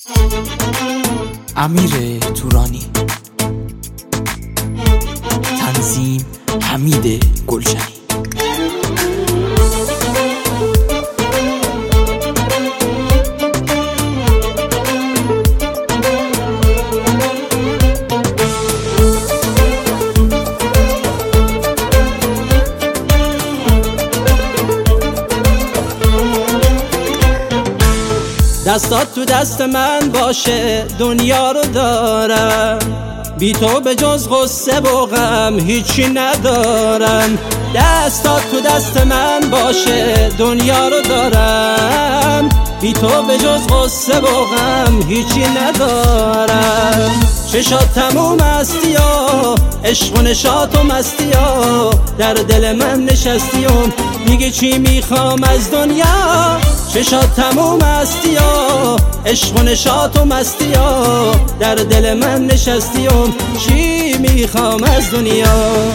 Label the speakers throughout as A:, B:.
A: امیر تورانی، تنظیم حمید گلشنی.
B: دستات تو دست من باشه دنیا رو دارم، بی تو به جز غصه و غم هیچی ندارم. دستات تو دست من باشه دنیا رو دارم، بی تو به جز غصه و غم هیچی ندارم. چشات تموم استی و عشق و نشاط و مستی و در دل من نشستیم، دیگه چی میخوام از دنیا؟ چشات تموم استی و عشق و نشاط و مستی و در دل من نشستیم، چی میخوام از دنیا؟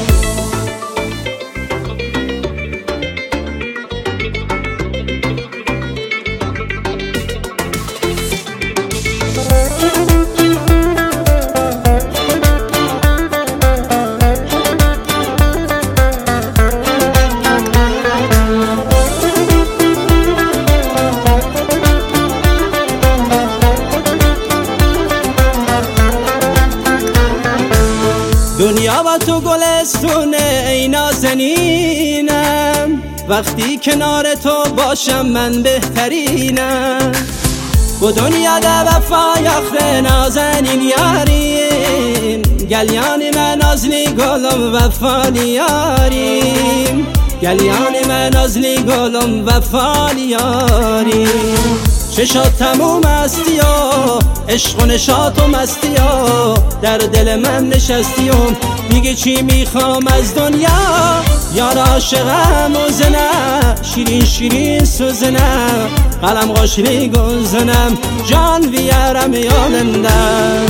B: دنیا با تو گلستونه ای نازنینم، وقتی کنار تو باشم من بهترینم. با دنیا ده وفای آخر نازنین یاریم، گلیان من نازلی گلم وفالی یاریم، گلیان من نازلی گلم وفالی یاریم. چشات تموم استی و عشق و نشاط و مستی و در دل من نشستیم، دیگه چی میخوام از دنیا؟ یار عاشقم و زنه شیرین شیرین سوزنه، قلم قاشلی گزنم جان ویارم یالندم.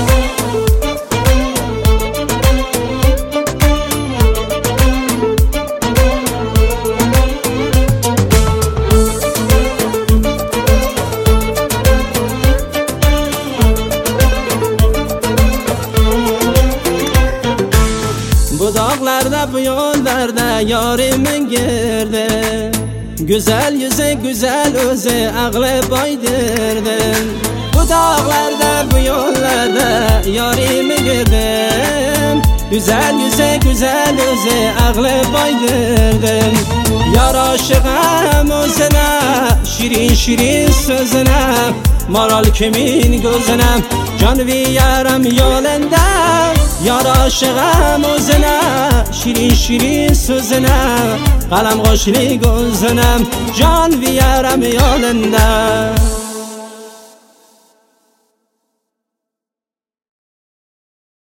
B: Bu dağlarda bu yollarda yarimin girdi, güzel yüze güzel özü ağlı baydırdım. Bu dağlarda bu yollarda yarimi girdim, güzel yüze güzel özü ağlı baydırdım. Yar aşığım özüne şirin şirin sözüne, maral kimin gözüne can viyarım yolunda. یار عاشقم و زنه شیرین شیرین سوزنه، قلم قاشلی گزنم جان ویارم یالنده.